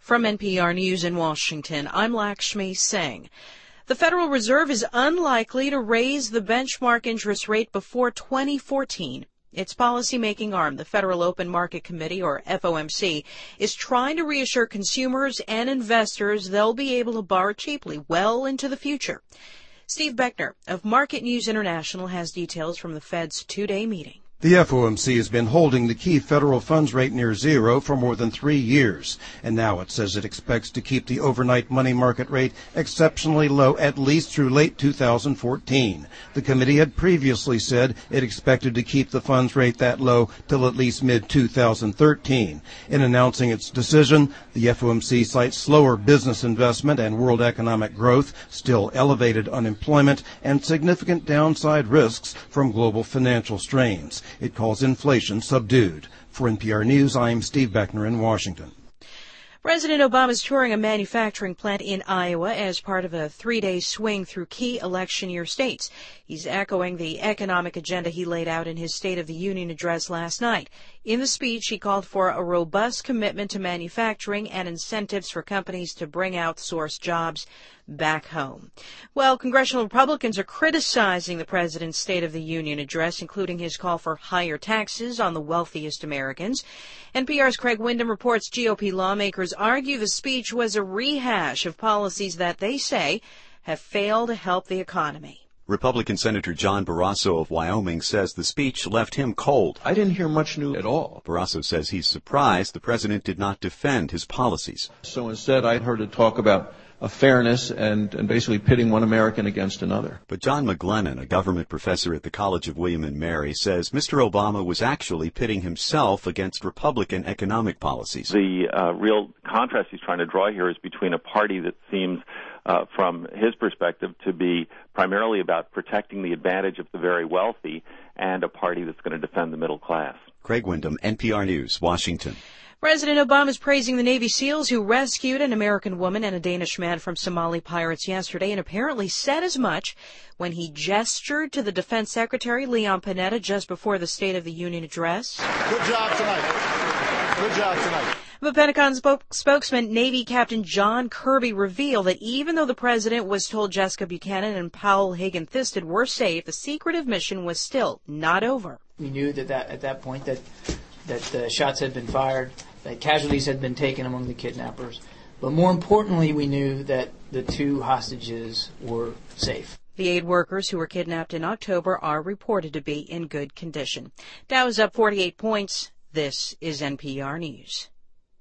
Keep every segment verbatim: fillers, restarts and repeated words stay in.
From N P R News in Washington, I'm Lakshmi Singh. The Federal Reserve is unlikely to raise the benchmark interest rate before twenty fourteen. Its policymaking arm, the Federal Open Market Committee, or F O M C, is trying to reassure consumers and investors they'll be able to borrow cheaply well into the future. Steve Beckner of Market News International has details from the Fed's two-day meeting. The F O M C has been holding the key federal funds rate near zero for more than three years, and now it says it expects to keep the overnight money market rate exceptionally low at least through late two thousand fourteen. The committee had previously said it expected to keep the funds rate that low till at least mid two thousand thirteen. In announcing its decision, the F O M C cites slower business investment and world economic growth, still elevated unemployment, and significant downside risks from global financial strains. It calls inflation subdued. For N P R News, I'm Steve Beckner in Washington. President Obama is touring a manufacturing plant in Iowa as part of a three-day swing through key election year states. He's echoing the economic agenda he laid out in his State of the Union address last night. In the speech, he called for a robust commitment to manufacturing and incentives for companies to bring outsourced jobs back home. Well, congressional Republicans are criticizing the president's State of the Union address, including his call for higher taxes on the wealthiest Americans. N P R's Craig Windham reports G O P lawmakers argue the speech was a rehash of policies that they say have failed to help the economy. Republican Senator John Barrasso of Wyoming says the speech left him cold. I didn't hear much new at all. Barrasso says he's surprised the president did not defend his policies. So instead, I heard it talk about a fairness and, and basically pitting one American against another. But John McGlennon, a government professor at the College of William and Mary, says Mister Obama was actually pitting himself against Republican economic policies. The uh, real contrast he's trying to draw here is between a party that seems, uh, from his perspective, to be primarily about protecting the advantage of the very wealthy and a party that's going to defend the middle class. Craig Windham, N P R News, Washington. President Obama is praising the Navy SEALs who rescued an American woman and a Danish man from Somali pirates yesterday, and apparently said as much when he gestured to the Defense Secretary, Leon Panetta, just before the State of the Union address. Good job tonight. Good job tonight. The Pentagon spoke- spokesman, Navy Captain John Kirby, revealed that even though the president was told Jessica Buchanan and Powell Hagen-Thisted were safe, the secretive mission was still not over. We knew that, that at that point that that uh, shots had been fired, that casualties had been taken among the kidnappers. But more importantly, we knew that the two hostages were safe. The aid workers who were kidnapped in October are reported to be in good condition. Dow is up forty-eight points. This is N P R News.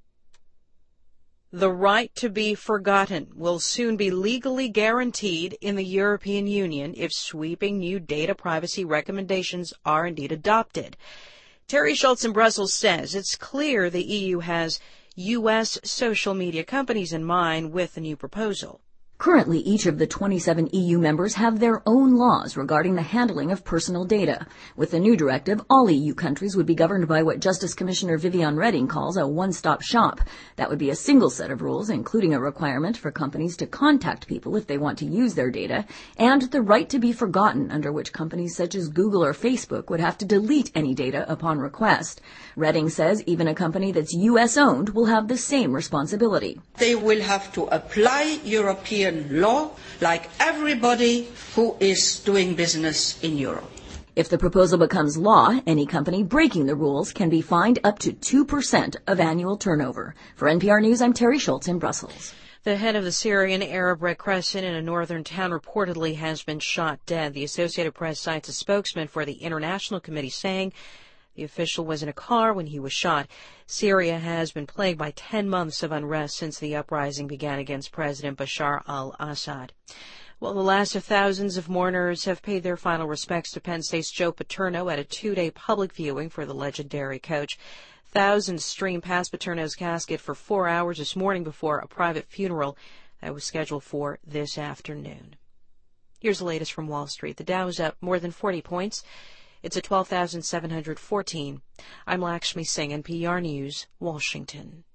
The right to be forgotten will soon be legally guaranteed in the European Union if sweeping new data privacy recommendations are indeed adopted. Terry Schultz in Brussels says it's clear the E U has U S social media companies in mind with the new proposal. Currently, each of the twenty-seven E U members have their own laws regarding the handling of personal data. With the new directive, all E U countries would be governed by what Justice Commissioner Viviane Reding calls a one-stop shop. That would be a single set of rules, including a requirement for companies to contact people if they want to use their data, and the right to be forgotten, under which companies such as Google or Facebook would have to delete any data upon request. Reding says even a company that's U S-owned will have the same responsibility. They will have to apply European law like everybody who is doing business in Europe. If the proposal becomes law, any company breaking the rules can be fined up to two percent of annual turnover. For N P R News, I'm Terry Schultz in Brussels. The head of the Syrian Arab Red Crescent in a northern town reportedly has been shot dead. The Associated Press cites a spokesman for the International Committee saying the official was in a car when he was shot. Syria has been plagued by ten months of unrest since the uprising began against President Bashar al-Assad. Well, the last of thousands of mourners have paid their final respects to Penn State's Joe Paterno at a two-day public viewing for the legendary coach. Thousands streamed past Paterno's casket for four hours this morning before a private funeral that was scheduled for this afternoon. Here's the latest from Wall Street. The Dow is up more than forty points. It's at twelve thousand seven hundred fourteen. I'm Lakshmi Singh, N P R News, Washington.